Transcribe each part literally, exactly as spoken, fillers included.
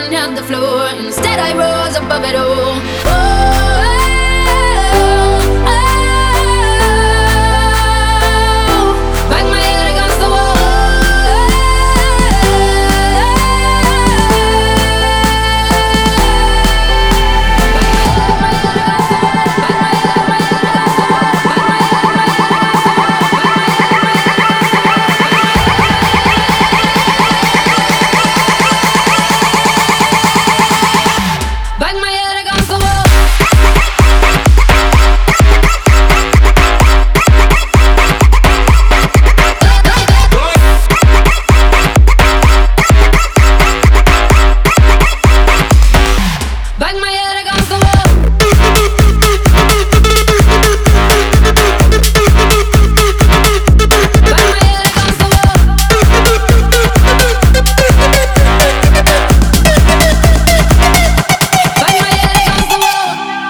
gonna hit the floor. Instead I rose above it all. Oh, oh, oh. Bang my head against the wall. Bang my head against the wall. Bang my head against the wall. Bang my head against the wall. Bang my head against the wall.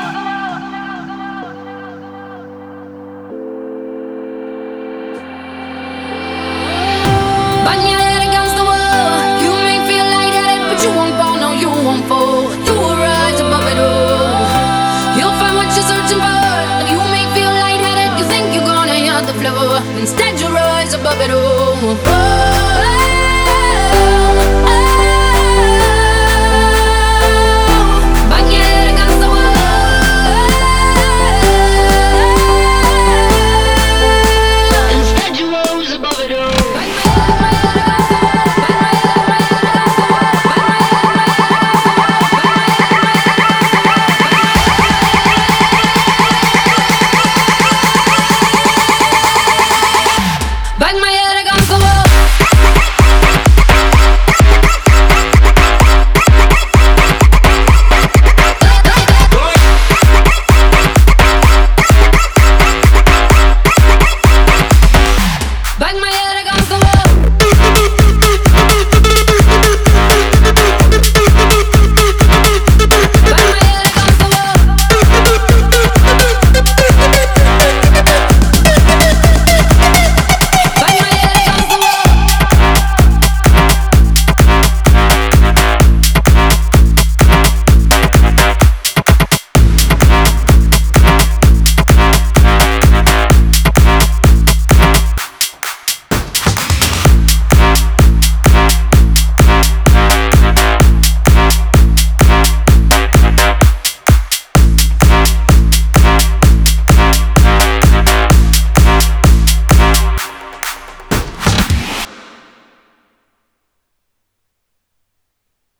Bang your head against the wall. You may feel lightheaded, but you won't fall, no, you won't fall. You will rise above it all. You'll find what you're searching for. You may feel lightheaded, you think you're gonna hit the floor. Instead you rise above it all.